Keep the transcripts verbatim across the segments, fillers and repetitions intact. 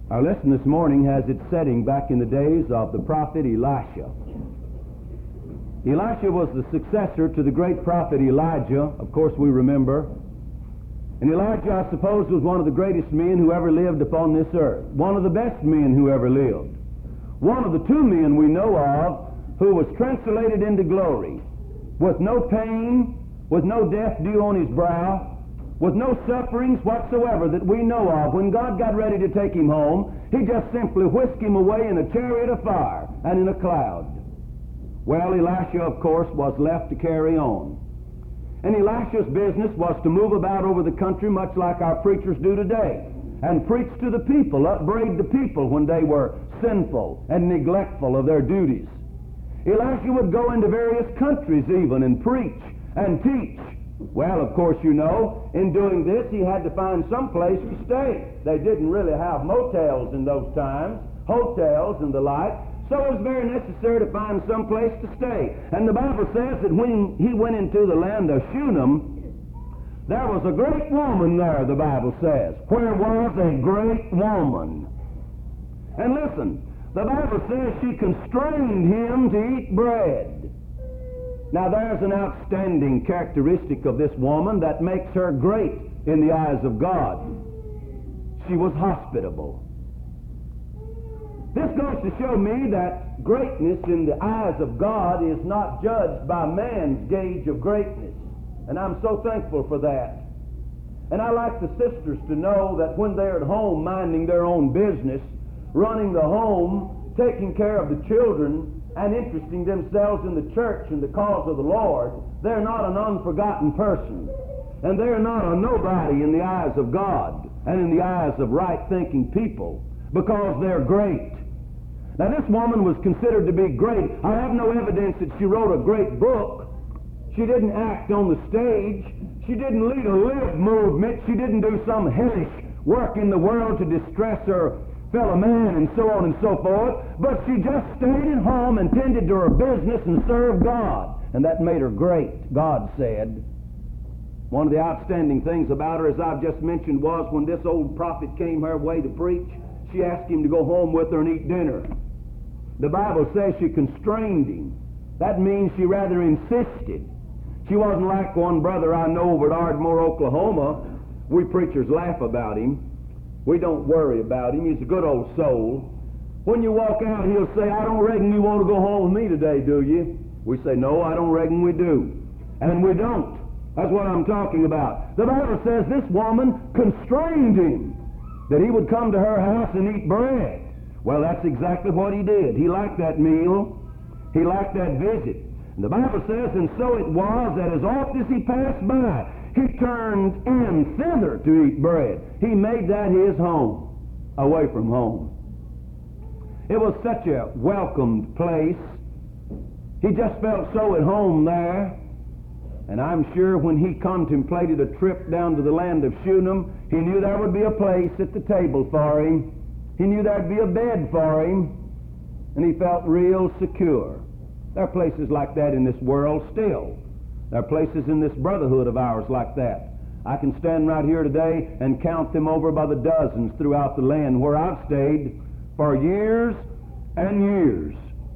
Our lesson this morning has its setting back in the days of the prophet Elisha. Elisha was the successor to the great prophet Elijah, of course we remember. And Elijah, I suppose, was one of the greatest men who ever lived upon this earth. One of the best men who ever lived. One of the two men we know of who was translated into glory with no pain, with no death due on his brow, with no sufferings whatsoever that we know of. When God got ready to take him home, he just simply whisked him away in a chariot of fire and in a cloud. Well, Elisha, of course, was left to carry on. And Elisha's business was to move about over the country much like our preachers do today, and preach to the people, upbraid the people when they were sinful and neglectful of their duties. Elisha would go into various countries even and preach and teach. Well, of course, you know, in doing this, he had to find some place to stay. They didn't really have motels in those times, hotels and the like, so it was very necessary to find some place to stay. And the Bible says that when he went into the land of Shunem, there was a great woman there, the Bible says. Where was a great woman? And listen, the Bible says she constrained him to eat bread. Now there's an outstanding characteristic of this woman that makes her great in the eyes of God. She was hospitable. This goes to show me that greatness in the eyes of God is not judged by man's gauge of greatness. And I'm so thankful for that. And I like the sisters to know that when they're at home minding their own business, running the home, taking care of the children, and interesting themselves in the church and the cause of the Lord, they're not an unforgotten person. And they're not a nobody in the eyes of God and in the eyes of right-thinking people because they're great. Now, this woman was considered to be great. I have no evidence that she wrote a great book. She didn't act on the stage. She didn't lead a live movement. She didn't do some hellish work in the world to distress her fellow man and so on and so forth, but she just stayed at home and tended to her business and served God, and that made her great, God said. One of the outstanding things about her, as I've just mentioned, was when this old prophet came her way to preach, she asked him to go home with her and eat dinner. The Bible says she constrained him. That means she rather insisted. She wasn't like one brother I know over at Ardmore, Oklahoma. We preachers laugh about him. We don't worry about him. He's a good old soul. When you walk out, he'll say, I don't reckon you want to go home with me today, do you? We say, no, I don't reckon we do. And we don't. That's what I'm talking about. The Bible says this woman constrained him that he would come to her house and eat bread. Well, that's exactly what he did. He liked that meal. He liked that visit. And the Bible says, and so it was that as oft as he passed by, he turned in thither to eat bread. He made that his home, away from home. It was such a welcomed place. He just felt so at home there. And I'm sure when he contemplated a trip down to the land of Shunem, he knew there would be a place at the table for him. He knew there'd be a bed for him. And he felt real secure. There are places like that in this world still. There are places in this brotherhood of ours like that. I can stand right here today and count them over by the dozens throughout the land where I've stayed for years and years.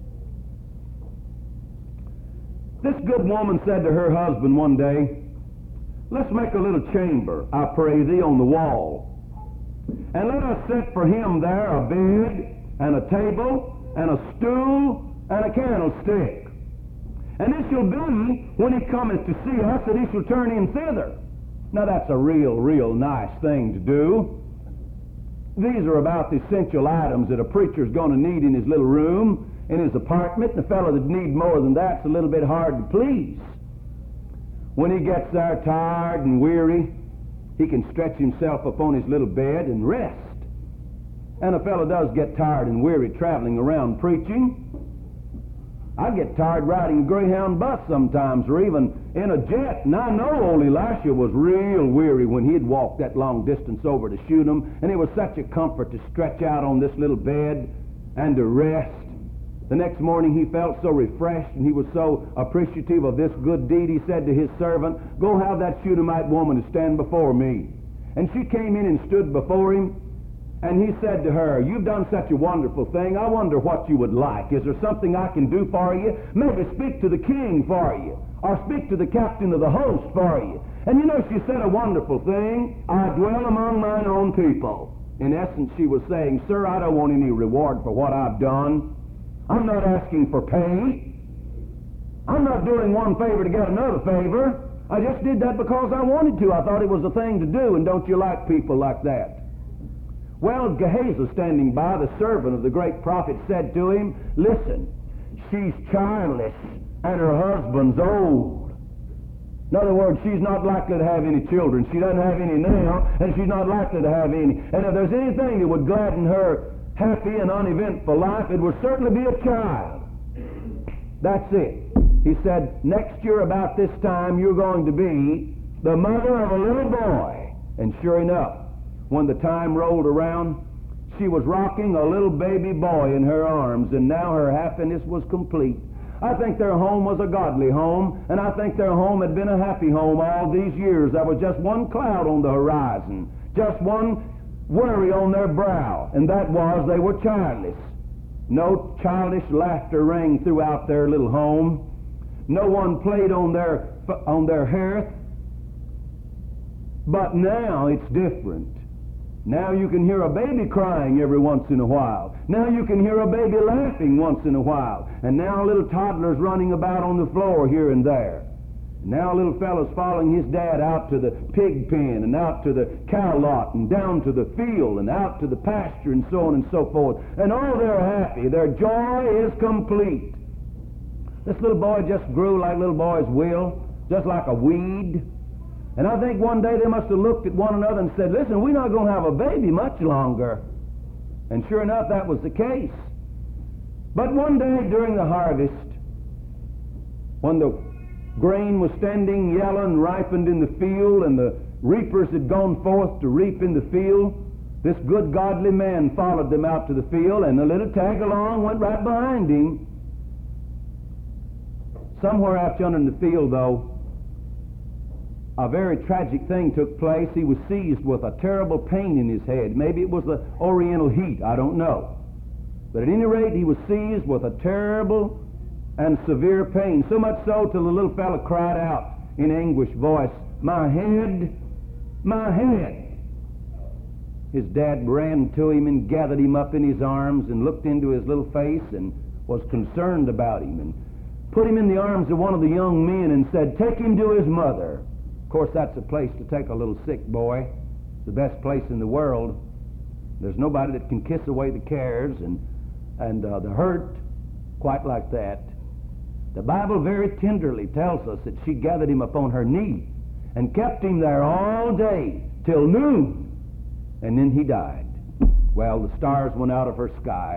This good woman said to her husband one day, let's make a little chamber, I pray thee, on the wall. And let us set for him there a bed and a table and a stool and a candlestick. And it shall be, when he cometh to see us, that he shall turn in thither. Now that's a real, real nice thing to do. These are about the essential items that a preacher's going to need in his little room, in his apartment. And a fellow that needs more than that's a little bit hard to please. When he gets there tired and weary, he can stretch himself upon his little bed and rest. And a fellow does get tired and weary traveling around preaching. I get tired riding a Greyhound bus sometimes, or even in a jet. And I know old Elisha was real weary when he'd walked that long distance over to Shunem, and it was such a comfort to stretch out on this little bed and to rest. The next morning he felt so refreshed, and he was so appreciative of this good deed, he said to his servant, go have that Shunammite woman to stand before me. And she came in and stood before him, And he said to her, "You've done such a wonderful thing. I wonder what you would like. Is there something I can do for you? Maybe speak to the king for you, or speak to the captain of the host for you." And you know, she said a wonderful thing. "I dwell among mine own people." In essence, she was saying, "Sir, I don't want any reward for what I've done. I'm not asking for pay. I'm not doing one favor to get another favor. I just did that because I wanted to. I thought it was the thing to do, and don't you like people like that?" Well, Gehazi, standing by, the servant of the great prophet, said to him, "Listen, she's childless, and her husband's old." In other words, she's not likely to have any children. She doesn't have any now, and she's not likely to have any. And if there's anything that would gladden her happy and uneventful life, it would certainly be a child. That's it. He said, "Next year about this time, you're going to be the mother of a little boy." And sure enough, when the time rolled around, she was rocking a little baby boy in her arms, and now her happiness was complete. I think their home was a godly home, and I think their home had been a happy home all these years. There was just one cloud on the horizon, just one worry on their brow, and that was they were childless. No childish laughter rang throughout their little home. No one played on their on their hearth. But now it's different. Now you can hear a baby crying every once in a while. Now you can hear a baby laughing once in a while. And now little toddlers running about on the floor here and there. Now little fellows following his dad out to the pig pen and out to the cow lot and down to the field and out to the pasture and so on and so forth. And oh, they're happy. Their joy is complete. This little boy just grew like little boys will, just like a weed. And I think one day they must have looked at one another and said, "Listen, we're not going to have a baby much longer." And sure enough, that was the case. But one day during the harvest, when the grain was standing yellow and ripened in the field, and the reapers had gone forth to reap in the field, this good godly man followed them out to the field, and the little tag-along went right behind him. Somewhere out yonder in the field, though, a very tragic thing took place. He was seized with a terrible pain in his head. Maybe it was the oriental heat, I don't know. But at any rate, he was seized with a terrible and severe pain, so much so till the little fellow cried out in anguished voice, "My head, my head." His dad ran to him and gathered him up in his arms and looked into his little face and was concerned about him and put him in the arms of one of the young men and said, "Take him to his mother." Of course, that's a place to take a little sick boy. The best place in the world. There's nobody that can kiss away the cares and, and uh, the hurt quite like that. The Bible very tenderly tells us that she gathered him upon her knee and kept him there all day till noon, and then he died. Well, the stars went out of her sky.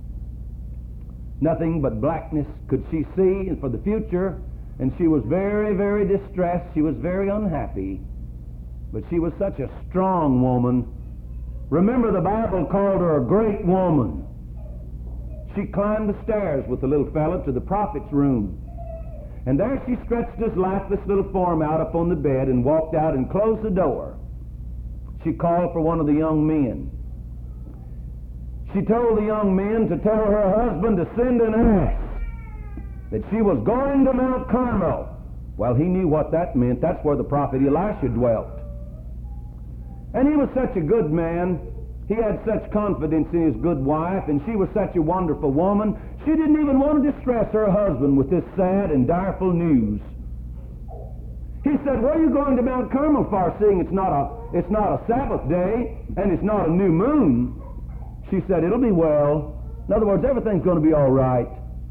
Nothing but blackness could she see for the future, and she was very, very distressed. She was very unhappy, but she was such a strong woman. Remember, the Bible called her a great woman. She climbed the stairs with the little fellow to the prophet's room. And there she stretched his lifeless little form out upon the bed and walked out and closed the door. She called for one of the young men. She told the young men to tell her husband to send an ass, that she was going to Mount Carmel. Well, he knew what that meant. That's where the prophet Elisha dwelt. And he was such a good man. He had such confidence in his good wife, and she was such a wonderful woman. She didn't even want to distress her husband with this sad and direful news. He said, "Where are you going to Mount Carmel for, seeing it's not a, it's not a Sabbath day, and it's not a new moon?" She said, "It'll be well." In other words, everything's going to be all right.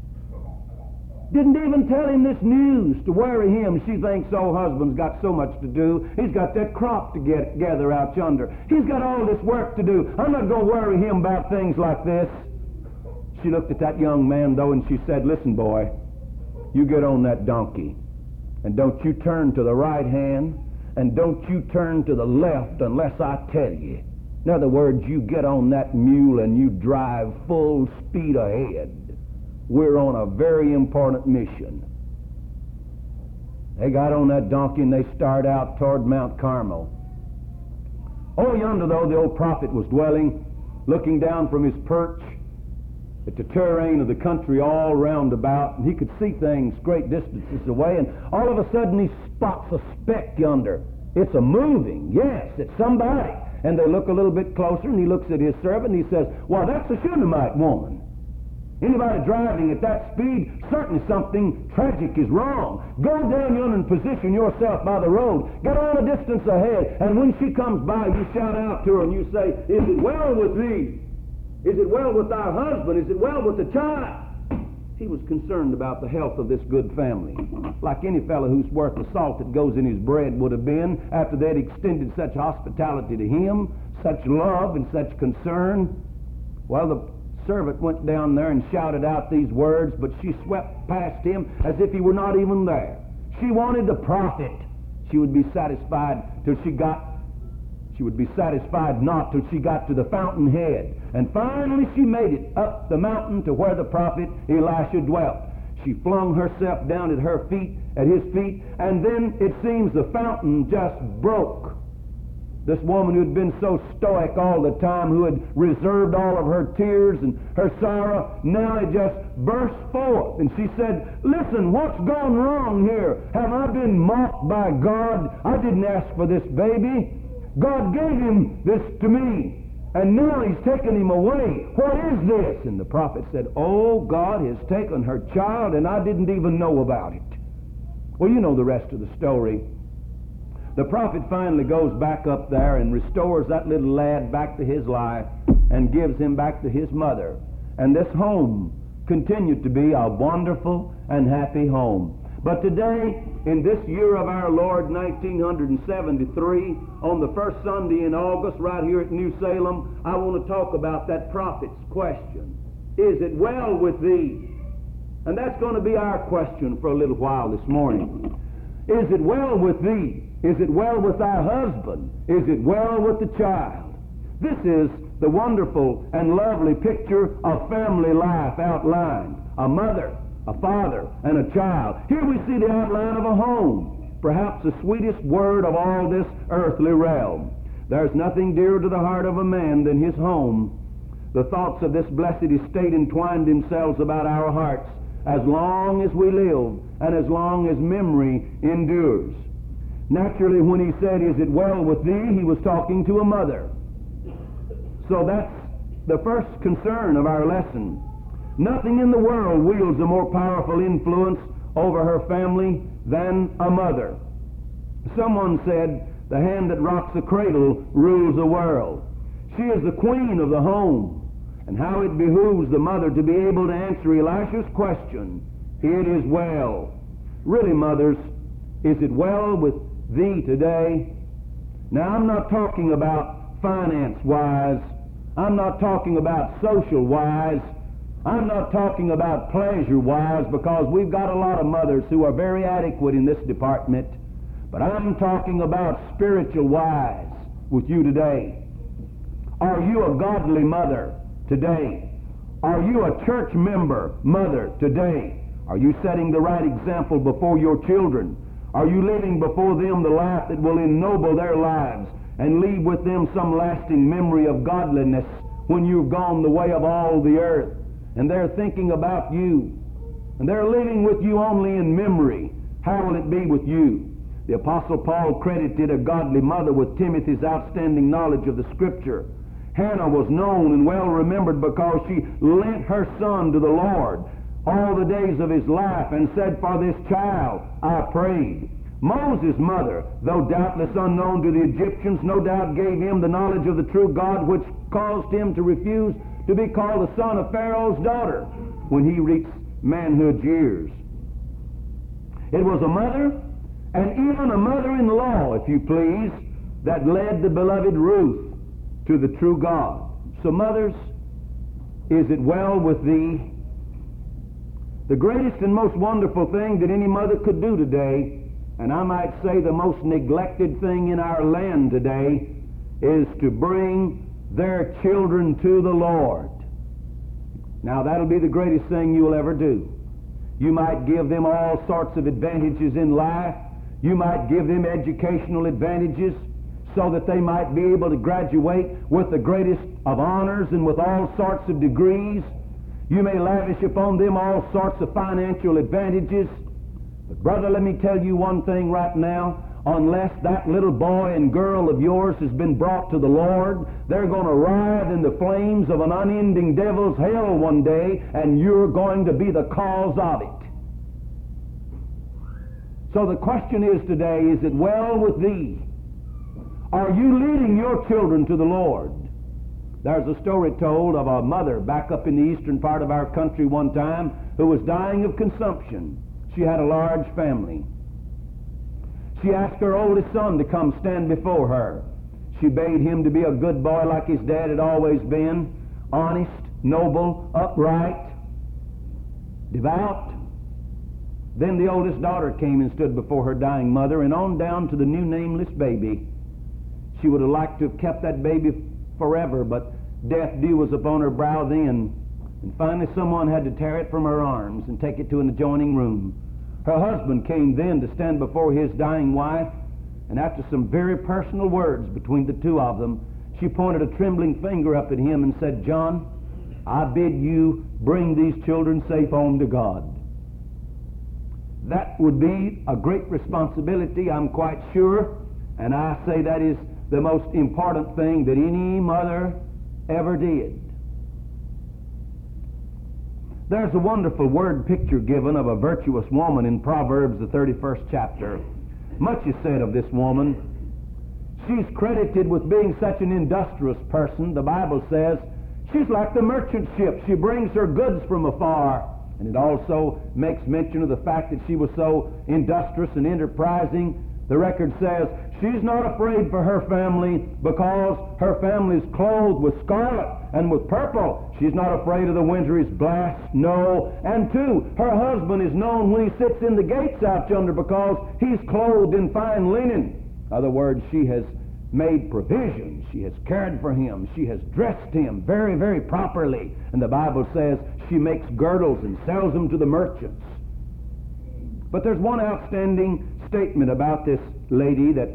Didn't even tell him this news to worry him. She thinks, "Oh, husband's got so much to do. He's got that crop to get gather out yonder. He's got all this work to do. I'm not going to worry him about things like this." She looked at that young man, though, and she said, "Listen, boy, you get on that donkey, and don't you turn to the right hand, and don't you turn to the left unless I tell you. In other words, you get on that mule and you drive full speed ahead. We're on a very important mission." They got on that donkey and they started out toward Mount Carmel. Oh, yonder, though, the old prophet was dwelling. looking down from his perch at the terrain of the country all round about, and he could see things great distances away, and all of a sudden he spots a speck yonder. It's a moving, yes, it's somebody. And they look a little bit closer, and he looks at his servant, and he says, "Well, that's a Shunammite woman." Anybody driving at that speed, certainly something tragic is wrong. Go down yonder and position yourself by the road. Get on a distance ahead, and when she comes by, you shout out to her and you say, "Is it well with thee? Is it well with thy husband? Is it well with the child?" He was concerned about the health of this good family, like any fellow who's worth the salt that goes in his bread would have been after they'd extended such hospitality to him, such love and such concern. Well, the servant went down there and shouted out these words, but she swept past him as if he were not even there. She wanted the prophet. She would be satisfied till she got She would be satisfied not till she got to the fountainhead. And finally she made it up the mountain to where the prophet Elisha dwelt. She flung herself down at her feet, at his feet, and then it seems the fountain just broke. This woman who had been so stoic all the time, who had reserved all of her tears and her sorrow, now it just burst forth. And she said, "Listen, what's gone wrong here? Have I been mocked by God? I didn't ask for this baby. God gave him this to me, and now he's taken him away. What is this?" And the prophet said, "Oh, God has taken her child, and I didn't even know about it." Well, you know the rest of the story. The prophet finally goes back up there and restores that little lad back to his life and gives him back to his mother. And this home continued to be a wonderful and happy home. But today, in this year of our Lord, nineteen seventy-three, on the first Sunday in August, right here at New Salem, I want to talk about that prophet's question. Is it well with thee? And that's going to be our question for a little while this morning. Is it well with thee? Is it well with thy husband? Is it well with the child? This is the wonderful and lovely picture of family life outlined. A mother, a father, and a child. Here we see the outline of a home, perhaps the sweetest word of all this earthly realm. There's nothing dearer to the heart of a man than his home. The thoughts of this blessed estate entwined themselves about our hearts as long as we live and as long as memory endures. Naturally, when he said, "Is it well with thee?" he was talking to a mother. So that's the first concern of our lesson. Nothing in the world wields a more powerful influence over her family than a mother. Someone said, "The hand that rocks the cradle rules the world." She is the queen of the home, and how it behooves the mother to be able to answer Elisha's question, "It is well." Really, mothers, is it well with thee today? Now, I'm not talking about finance-wise. I'm not talking about social-wise. I'm not talking about pleasure-wise, because we've got a lot of mothers who are very adequate in this department. But I'm talking about spiritual-wise with you today. Are you a godly mother today? Are you a church member mother today? Are you setting the right example before your children? Are you living before them the life that will ennoble their lives and leave with them some lasting memory of godliness when you've gone the way of all the earth? And they're thinking about you, and they're living with you only in memory. How will it be with you? The Apostle Paul credited a godly mother with Timothy's outstanding knowledge of the Scripture. Hannah was known and well remembered because she lent her son to the Lord all the days of his life and said, "For this child I prayed." Moses' mother, though doubtless unknown to the Egyptians, no doubt gave him the knowledge of the true God, which caused him to refuse to be called the son of Pharaoh's daughter when he reached manhood's years. It was a mother, and even a mother-in-law, if you please, that led the beloved Ruth to the true God. So, mothers, is it well with thee? The greatest and most wonderful thing that any mother could do today, and I might say the most neglected thing in our land today, is to bring their children to the Lord. Now, that'll be the greatest thing you'll ever do. You might give them all sorts of advantages in life. You might give them educational advantages, so that they might be able to graduate with the greatest of honors and with all sorts of degrees. You may lavish upon them all sorts of financial advantages. But brother, let me tell you one thing right now. Unless that little boy and girl of yours has been brought to the Lord, they're going to writhe in the flames of an unending devil's hell one day, and you're going to be the cause of it. So the question is today, is it well with thee? Are you leading your children to the Lord? There's a story told of a mother back up in the eastern part of our country one time who was dying of consumption. She had a large family. She asked her oldest son to come stand before her. She bade him to be a good boy like his dad had always been, honest, noble, upright, devout. Then the oldest daughter came and stood before her dying mother, and on down to the new nameless baby. She would have liked to have kept that baby forever, but death dew was upon her brow then, and finally someone had to tear it from her arms and take it to an adjoining room. Her husband came then to stand before his dying wife, and after some very personal words between the two of them, she pointed a trembling finger up at him and said, "John, I bid you bring these children safe home to God." That would be a great responsibility, I'm quite sure, and I say that is the most important thing that any mother ever did. There's a wonderful word picture given of a virtuous woman in Proverbs, the thirty-first chapter. Much is said of this woman. She's credited with being such an industrious person. The Bible says she's like the merchant ship. She brings her goods from afar. And it also makes mention of the fact that she was so industrious and enterprising. The record says she's not afraid for her family because her family is clothed with scarlet and with purple. She's not afraid of the wintry's blast, no. And two, her husband is known when he sits in the gates out yonder because he's clothed in fine linen. In other words, she has made provision. She has cared for him. She has dressed him very, very properly. And the Bible says she makes girdles and sells them to the merchants. But there's one outstanding statement about this lady that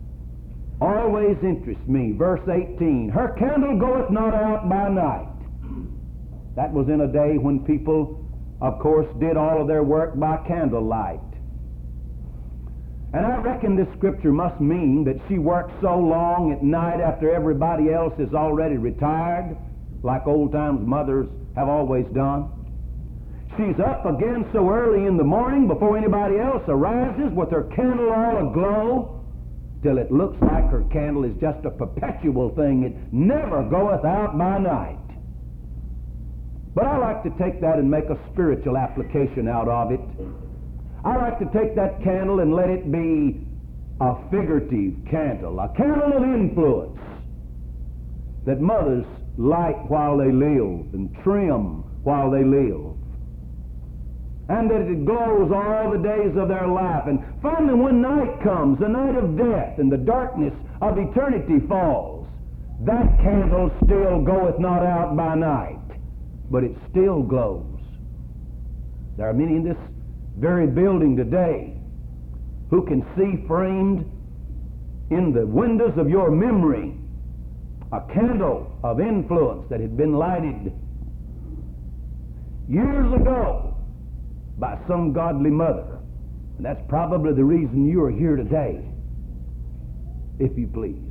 always interests me. Verse eighteen, her candle goeth not out by night. That was in a day when people, of course, did all of their work by candlelight. And I reckon this scripture must mean that she worked so long at night after everybody else is already retired, like old times mothers have always done. She's up again so early in the morning before anybody else arises with her candle all aglow, till it looks like her candle is just a perpetual thing. It never goeth out by night. But I like to take that and make a spiritual application out of it. I like to take that candle and let it be a figurative candle, a candle of influence that mothers light while they live and trim while they live. And that it glows all the days of their life. And finally, when night comes, the night of death, and the darkness of eternity falls, that candle still goeth not out by night, but it still glows. There are many in this very building today who can see framed in the windows of your memory a candle of influence that had been lighted years ago by some godly mother. And that's probably the reason you are here today, if you please.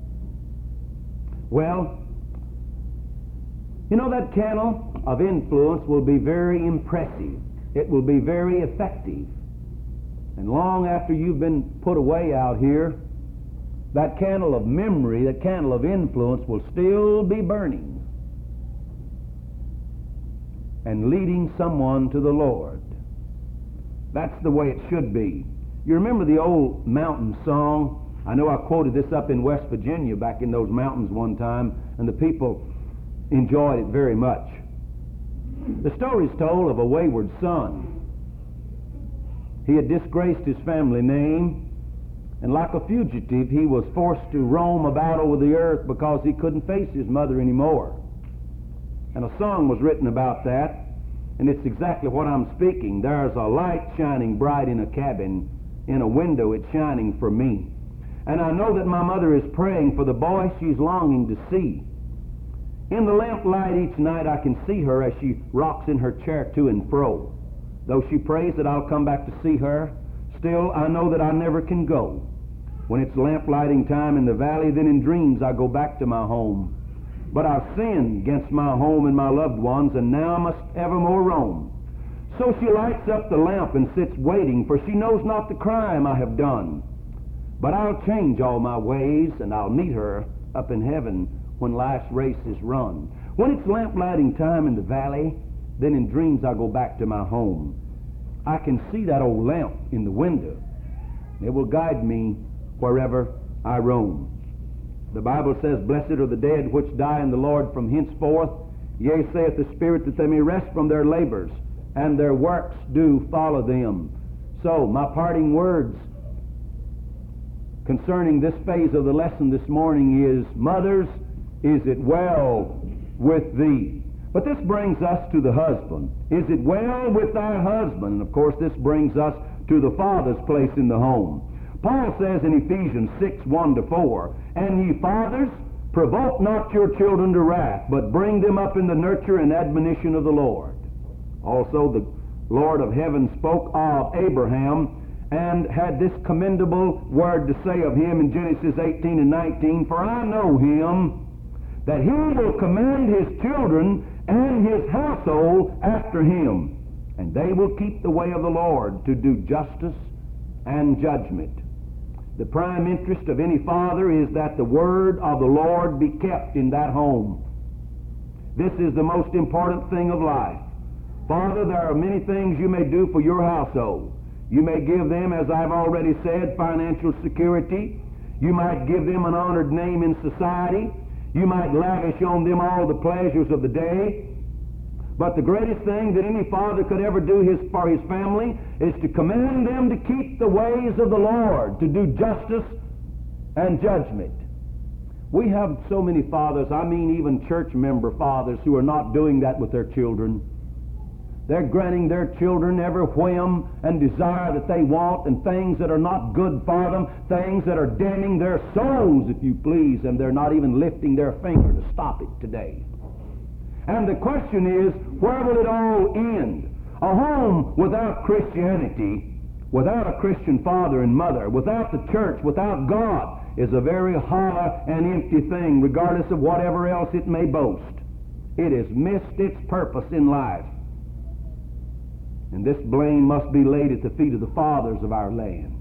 Well, you know, that candle of influence will be very impressive. It will be very effective. And long after you've been put away out here, that candle of memory, that candle of influence will still be burning and leading someone to the Lord. That's the way it should be. You remember the old mountain song? I know I quoted this up in West Virginia back in those mountains one time, and the people enjoyed it very much. The story's told of a wayward son. He had disgraced his family name, and like a fugitive, he was forced to roam about over the earth because he couldn't face his mother anymore. And a song was written about that, and it's exactly what I'm speaking. There's a light shining bright in a cabin, in a window it's shining for me. And I know that my mother is praying for the boy she's longing to see. In the lamplight each night I can see her as she rocks in her chair to and fro. Though she prays that I'll come back to see her, still I know that I never can go. When it's lamplighting time in the valley, then in dreams I go back to my home. But I've sinned against my home and my loved ones, and now I must evermore roam. So she lights up the lamp and sits waiting, for she knows not the crime I have done. But I'll change all my ways, and I'll meet her up in heaven when life's race is run. When it's lamplighting time in the valley, then in dreams I go back to my home. I can see that old lamp in the window. It will guide me wherever I roam. The Bible says, "Blessed are the dead which die in the Lord from henceforth. Yea, saith the Spirit, that they may rest from their labors, and their works do follow them." So, my parting words concerning this phase of the lesson this morning is, mothers, is it well with thee? But this brings us to the husband. Is it well with thy husband? And of course this brings us to the father's place in the home. Paul says in Ephesians six, one to four, "And ye fathers, provoke not your children to wrath, but bring them up in the nurture and admonition of the Lord." Also the Lord of heaven spoke of Abraham and had this commendable word to say of him in Genesis eighteen and nineteen, "For I know him, that he will command his children and his household after him, and they will keep the way of the Lord to do justice and judgment." The prime interest of any father is that the word of the Lord be kept in that home. This is the most important thing of life. Father, there are many things you may do for your household. You may give them, as I've already said, financial security. You might give them an honored name in society. You might lavish on them all the pleasures of the day. But the greatest thing that any father could ever do his, for his family is to command them to keep the ways of the Lord, to do justice and judgment. We have so many fathers, I mean even church member fathers, who are not doing that with their children. They're granting their children every whim and desire that they want, and things that are not good for them, things that are damning their souls, if you please, and they're not even lifting their finger to stop it today. And the question is, where will it all end? A home without Christianity, without a Christian father and mother, without the church, without God, is a very hollow and empty thing, regardless of whatever else it may boast. It has missed its purpose in life. And this blame must be laid at the feet of the fathers of our land.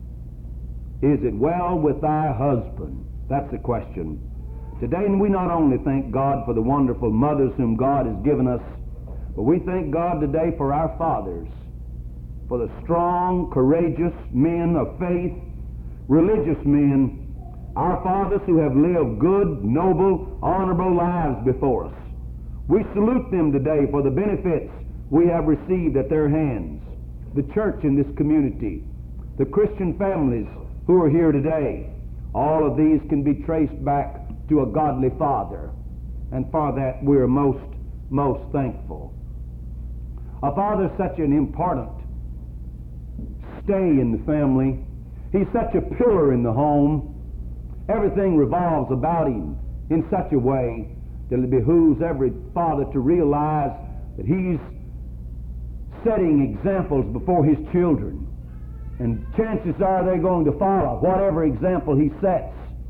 Is it well with thy husband? That's the question. Today we not only thank God for the wonderful mothers whom God has given us, but we thank God today for our fathers, for the strong, courageous men of faith, religious men, our fathers who have lived good, noble, honorable lives before us. We salute them today for the benefits we have received at their hands. The church in this community, the Christian families who are here today, all of these can be traced back to a godly father, and for that we're most, most thankful. A father is such an important stay in the family. He's such a pillar in the home. Everything revolves about him in such a way that it behooves every father to realize that he's setting examples before his children, and chances are they're going to follow whatever example he sets.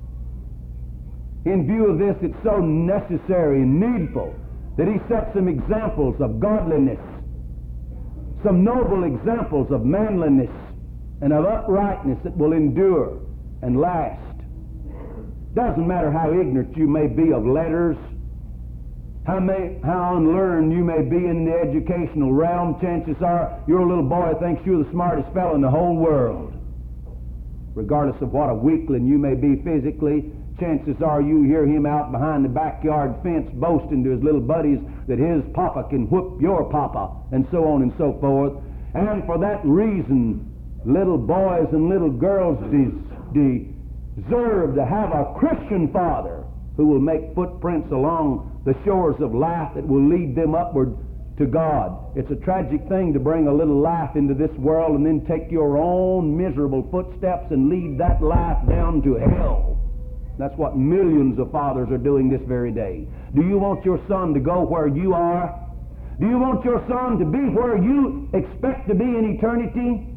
In view of this, it's so necessary and needful that he sets some examples of godliness, some noble examples of manliness and of uprightness that will endure and last. Doesn't matter how ignorant you may be of letters, how, may, how unlearned you may be in the educational realm, chances are your little boy thinks you're the smartest fellow in the whole world. Regardless of what a weakling you may be physically, chances are you hear him out behind the backyard fence boasting to his little buddies that his papa can whoop your papa, and so on and so forth. And for that reason, little boys and little girls des- deserve to have a Christian father who will make footprints along the shores of life that will lead them upward to God. It's a tragic thing to bring a little life into this world and then take your own miserable footsteps and lead that life down to hell. That's what millions of fathers are doing this very day. Do you want your son to go where you are? Do you want your son to be where you expect to be in eternity?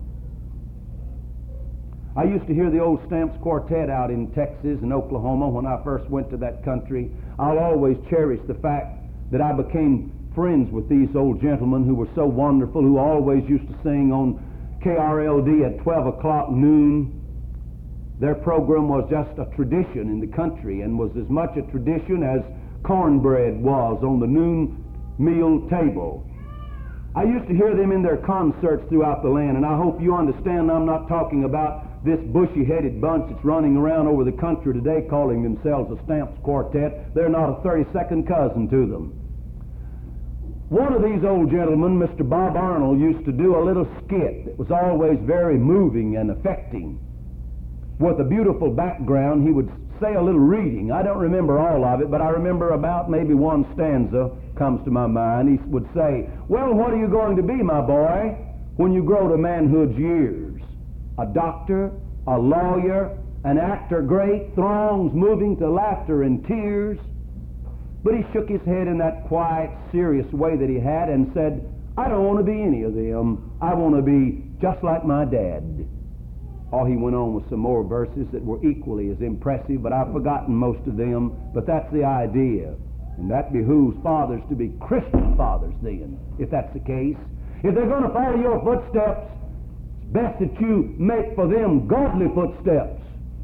I used to hear the old Stamps Quartet out in Texas and Oklahoma when I first went to that country. I'll always cherish the fact that I became friends with these old gentlemen who were so wonderful, who always used to sing on K R L D at twelve o'clock noon. Their program was just a tradition in the country and was as much a tradition as cornbread was on the noon meal table. I used to hear them in their concerts throughout the land, and I hope you understand I'm not talking about this bushy-headed bunch that's running around over the country today calling themselves a Stamps Quartet. They're not a thirty-second cousin to them. One of these old gentlemen, Mister Bob Arnold, used to do a little skit that was always very moving and affecting. With a beautiful background, he would say a little reading. I don't remember all of it, but I remember about maybe one stanza comes to my mind. He would say, "Well, what are you going to be, my boy, when you grow to manhood's years? A doctor, a lawyer, an actor great, throngs moving to laughter and tears." But he shook his head in that quiet, serious way that he had and said, "I don't want to be any of them. I want to be just like my dad." Oh, he went on with some more verses that were equally as impressive, but I've forgotten most of them. But that's the idea. And that behooves fathers to be Christian fathers then, if that's the case. If they're going to follow your footsteps, it's best that you make for them godly footsteps.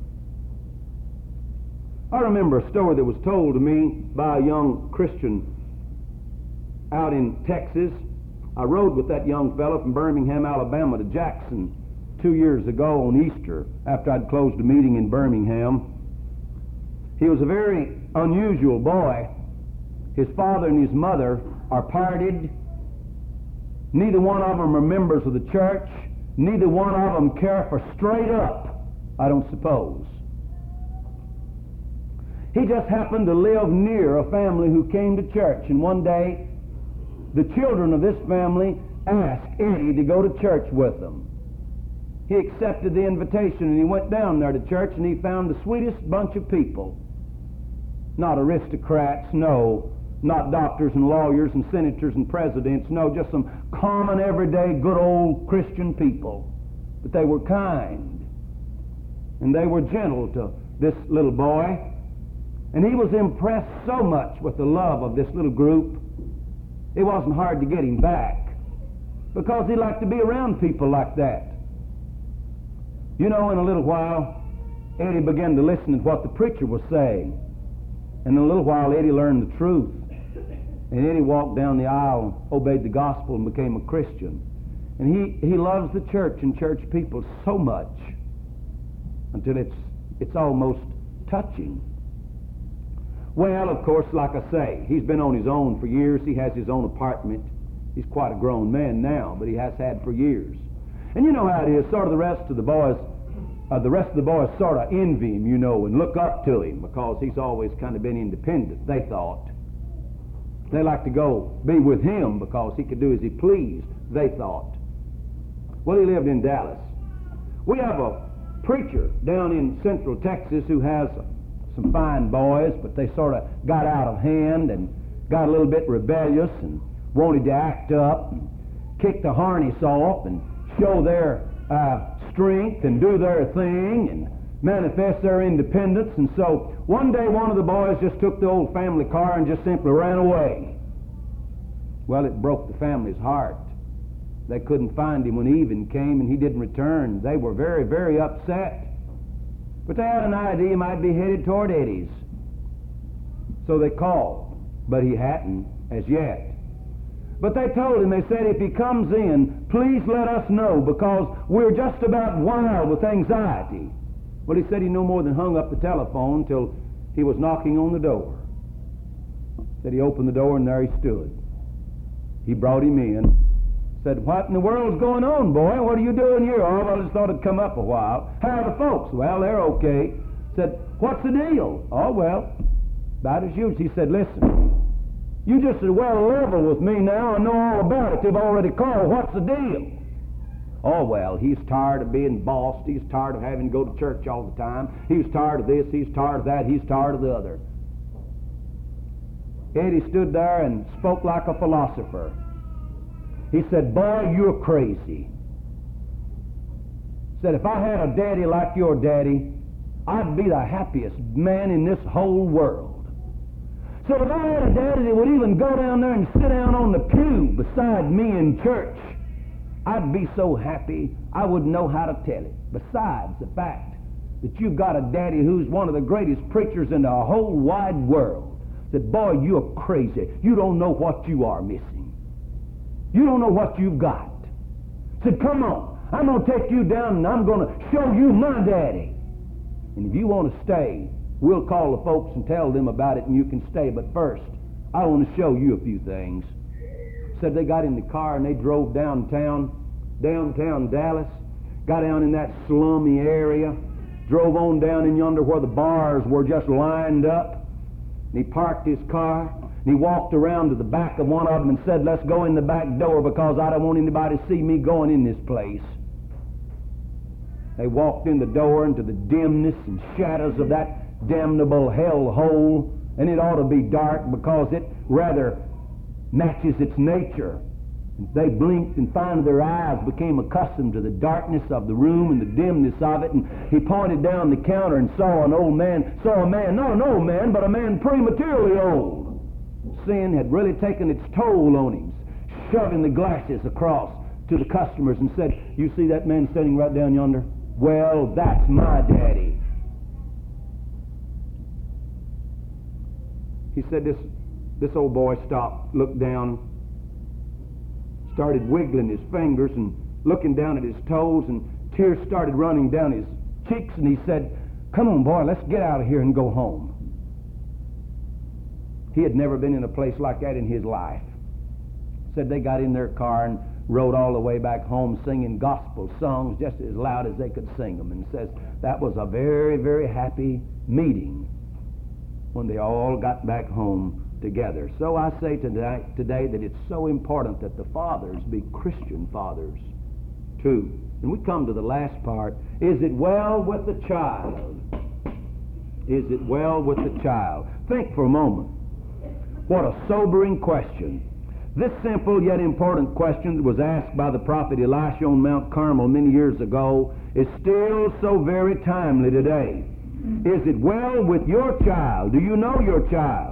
I remember a story that was told to me by a young Christian out in Texas. I rode with that young fellow from Birmingham, Alabama to Jackson two years ago on Easter after I'd closed a meeting in Birmingham. He was a very unusual boy. His father and his mother are parted. Neither one of them are members of the church. Neither one of them care for straight up, I don't suppose. He just happened to live near a family who came to church, and one day the children of this family asked Eddie to go to church with them. He accepted the invitation and he went down there to church, and he found the sweetest bunch of people. Not aristocrats, no. Not doctors and lawyers and senators and presidents, no, just some common, everyday, good old Christian people. But they were kind, and they were gentle to this little boy. And he was impressed so much with the love of this little group, it wasn't hard to get him back, because he liked to be around people like that. You know, in a little while, Eddie began to listen to what the preacher was saying. And in a little while, Eddie learned the truth. And Eddie walked down the aisle, obeyed the gospel, and became a Christian. And he, he loves the church and church people so much until it's, it's almost touching. Well, of course, like I say, he's been on his own for years. He has his own apartment. He's quite a grown man now, but he has had for years. And you know how it is, sort of the rest of the boys, uh, the rest of the boys sort of envy him, you know, and look up to him because he's always kind of been independent, they thought. They like to go be with him because he could do as he pleased, they thought. Well, he lived in Dallas. We have a preacher down in Central Texas who has some fine boys, but they sort of got out of hand and got a little bit rebellious and wanted to act up and kick the harness off and show their uh, strength and do their thing and manifest their independence. And so one day one of the boys just took the old family car and just simply ran away. Well, it broke the family's heart. They couldn't find him when evening came, and he didn't return. They were very, very upset. But they had an idea he might be headed toward Eddie's. So they called, but he hadn't as yet. But they told him, they said, if he comes in, please let us know, because we're just about wild with anxiety. Well, he said he no more than hung up the telephone till he was knocking on the door. Said he opened the door, and there he stood. He brought him in. Said, what in the world's going on, boy? What are you doing here? Oh, well, I just thought I'd come up a while. How are the folks? Well, they're okay. Said, what's the deal? Oh, well, about as usual. He said, listen, You just as well level with me now. I know all about it. They've already called. What's the deal? Oh, well, he's tired of being bossed. He's tired of having to go to church all the time. He's tired of this. He's tired of that. He's tired of the other. Eddie stood there and spoke like a philosopher. He said, boy, you're crazy. He said, if I had a daddy like your daddy, I'd be the happiest man in this whole world. So if I had a daddy that would even go down there and sit down on the pew beside me in church, I'd be so happy I wouldn't know how to tell it. Besides the fact that you've got a daddy who's one of the greatest preachers in the whole wide world, that, boy, you're crazy. You don't know what you are missing. You don't know what you've got. Said, come on, I'm going to take you down and I'm going to show you my daddy. And if you want to stay, we'll call the folks and tell them about it and you can stay. But first, I want to show you a few things. Said they got in the car and they drove downtown, downtown Dallas, got down in that slummy area, drove on down in yonder where the bars were just lined up. And he parked his car and he walked around to the back of one of them and said, let's go in the back door because I don't want anybody to see me going in this place. They walked in the door into the dimness and shadows of that damnable hell hole, and it ought to be dark because it rather matches its nature. They blinked and finally their eyes became accustomed to the darkness of the room and the dimness of it, and he pointed down the counter and saw an old man, saw a man, not an old man, but a man prematurely old. Sin had really taken its toll on him, shoving the glasses across to the customers and said, you see that man standing right down yonder? Well, that's my daddy. He said this, this old boy stopped, looked down, started wiggling his fingers and looking down at his toes, and tears started running down his cheeks, and he said, come on, boy, let's get out of here and go home. He had never been in a place like that in his life. Said they got in their car and rode all the way back home singing gospel songs just as loud as they could sing them, and says that was a very, very happy meeting when they all got back home together. So I say today, today that it's so important that the fathers be Christian fathers too. And we come to the last part. Is it well with the child? Is it well with the child? Think for a moment. What a sobering question. This simple yet important question that was asked by the prophet Elisha on Mount Carmel many years ago is still so very timely today. Is it well with your child? Do you know your child?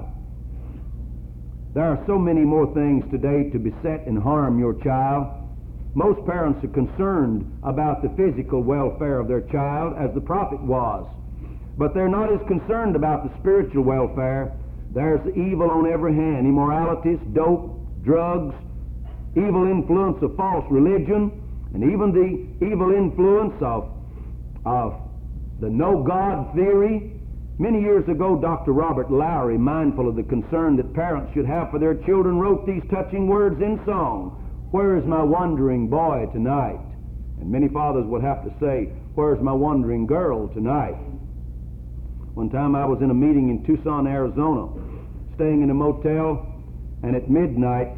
There are so many more things today to beset and harm your child. Most parents are concerned about the physical welfare of their child as the prophet was, but they're not as concerned about the spiritual welfare. There's evil on every hand, immoralities, dope, drugs, evil influence of false religion, and even the evil influence of, of the no-God theory. Many years ago, Doctor Robert Lowry, mindful of the concern that parents should have for their children, wrote these touching words in song, where is my wandering boy tonight? And many fathers would have to say, where's my wandering girl tonight? One time I was in a meeting in Tucson, Arizona, staying in a motel, and at midnight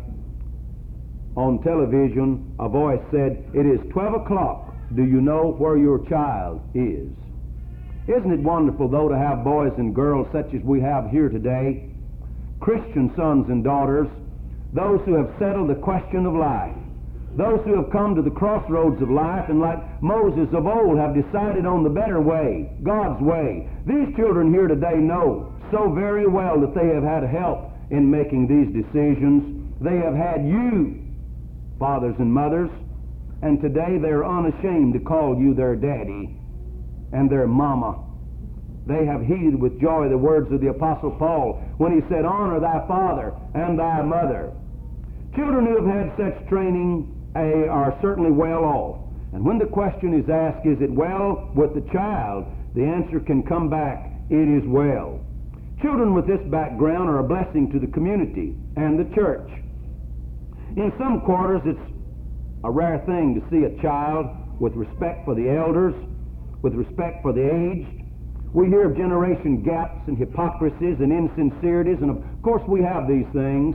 on television a voice said, it is twelve o'clock. Do you know where your child is? Isn't it wonderful, though, to have boys and girls such as we have here today, Christian sons and daughters, those who have settled the question of life, those who have come to the crossroads of life and like Moses of old have decided on the better way, God's way. These children here today know so very well that they have had help in making these decisions. They have had you, fathers and mothers, and today they're unashamed to call you their daddy and their mama. They have heeded with joy the words of the Apostle Paul when he said, honor thy father and thy mother. Children who have had such training eh, are certainly well off. And when the question is asked, is it well with the child, the answer can come back, it is well. Children with this background are a blessing to the community and the church. In some quarters, it's a rare thing to see a child with respect for the elders, with respect for the aged. We hear of generation gaps and hypocrisies and insincerities, and of course we have these things.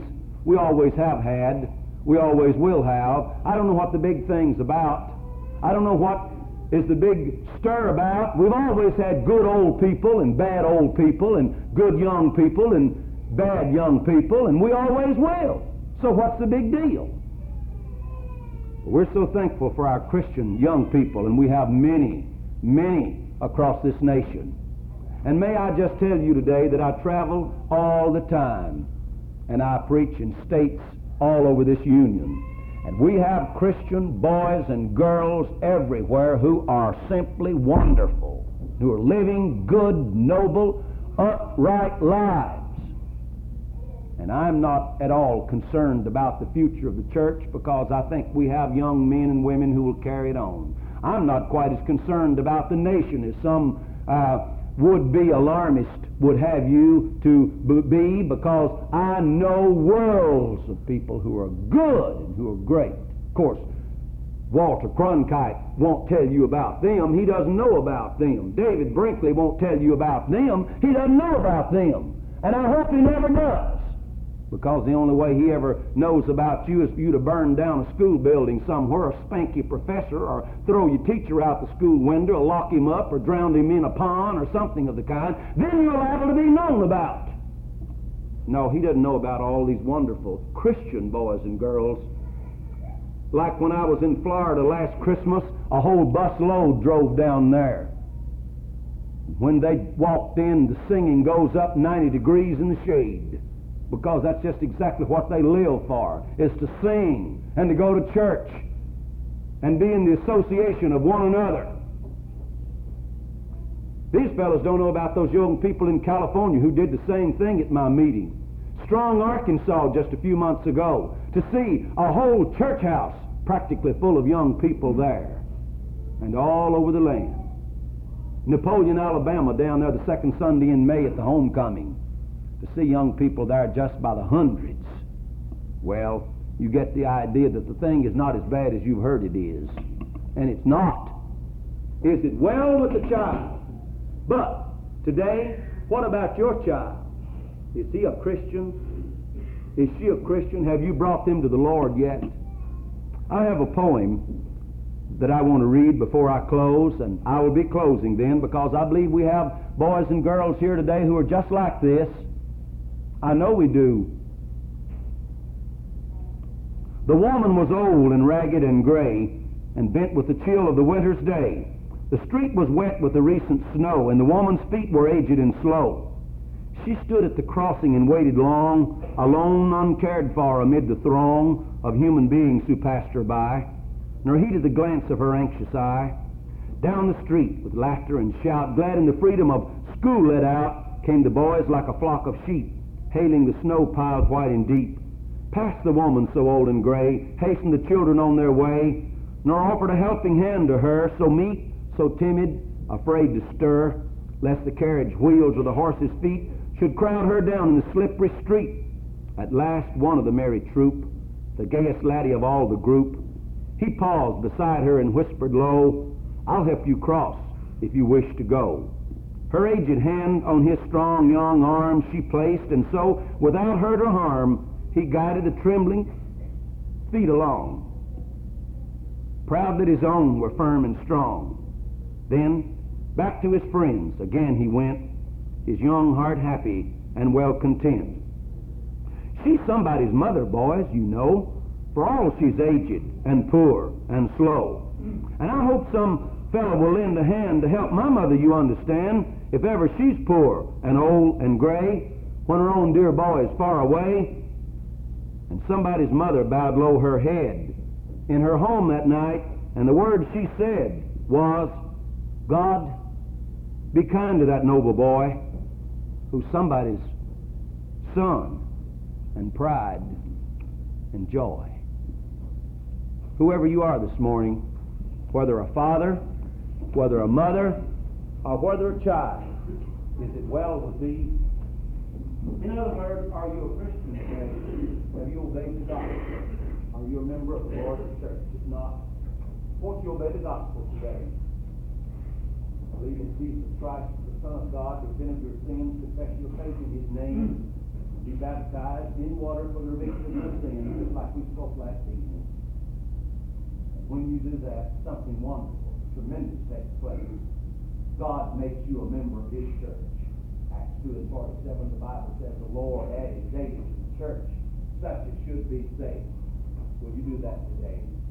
We always have had. We always will have. I don't know what the big thing's about. I don't know what is the big stir about. We've always had good old people and bad old people and good young people and bad young people, and we always will. So what's the big deal? We're so thankful for our Christian young people, and we have many, many across this nation. And may I just tell you today that I travel all the time, and I preach in states all over this union. And we have Christian boys and girls everywhere who are simply wonderful, who are living good, noble, upright lives. And I'm not at all concerned about the future of the church, because I think we have young men and women who will carry it on. I'm not quite as concerned about the nation as some uh, would-be alarmist would have you to be, because I know worlds of people who are good and who are great. Of course, Walter Cronkite won't tell you about them. He doesn't know about them. David Brinkley won't tell you about them. He doesn't know about them. And I hope he never does, because the only way he ever knows about you is for you to burn down a school building somewhere, or spank your professor, or throw your teacher out the school window, or lock him up, or drown him in a pond, or something of the kind. Then you're liable to be known about. No, he doesn't know about all these wonderful Christian boys and girls. Like when I was in Florida last Christmas, a whole bus load drove down there. When they walked in, the singing goes up ninety degrees in the shade, because that's just exactly what they live for, is to sing and to go to church and be in the association of one another. These fellows don't know about those young people in California who did the same thing at my meeting. Strong, Arkansas, just a few months ago, to see a whole church house practically full of young people there, and all over the land. Napoleon, Alabama, down there the second Sunday in May at the homecoming, to see young people there just by the hundreds. Well, you get the idea that the thing is not as bad as you've heard it is. And it's not. Is it well with the child? But today, what about your child? Is he a Christian? Is she a Christian? Have you brought them to the Lord yet? I have a poem that I want to read before I close, and I will be closing then, because I believe we have boys and girls here today who are just like this. I know we do. The woman was old and ragged and gray, and bent with the chill of the winter's day. The street was wet with the recent snow, and the woman's feet were aged and slow. She stood at the crossing and waited long, alone, uncared for amid the throng of human beings who passed her by, nor heeded the glance of her anxious eye. Down the street, with laughter and shout, glad in the freedom of school let out, came the boys like a flock of sheep, hailing the snow piled white and deep. Past the woman so old and gray, hastened the children on their way, nor offered a helping hand to her, so meek, so timid, afraid to stir, lest the carriage wheels or the horses' feet should crowd her down in the slippery street. At last one of the merry troop, the gayest laddie of all the group, he paused beside her and whispered low, "I'll help you cross if you wish to go." Her aged hand on his strong young arm she placed, and so, without hurt or harm, he guided the trembling feet along, proud that his own were firm and strong. Then, back to his friends again he went, his young heart happy and well content. She's somebody's mother, boys, you know, for all she's aged and poor and slow. And I hope some fellow will lend a hand to help my mother, you understand, if ever she's poor and old and gray, when her own dear boy is far away. And somebody's mother bowed low her head in her home that night, and the word she said was, "God, be kind to that noble boy who's somebody's son and pride and joy." Whoever you are this morning, whether a father, whether a mother, or whether a child, is it well with thee? In other words, are you a Christian today? Have you obeyed the gospel? Are you a member of the Lord's church? If not, won't you obey the gospel today? Believe in Jesus Christ, the Son of God, repent of your sins, confess your faith in his name, be be baptized in water for the remission of sins, just like we spoke last evening. And when you do that, something wonderful, tremendous takes place. God makes you a member of His church. Acts two and forty-seven, the Bible says, the Lord added daily to the church such as should be saved. Will you do that today?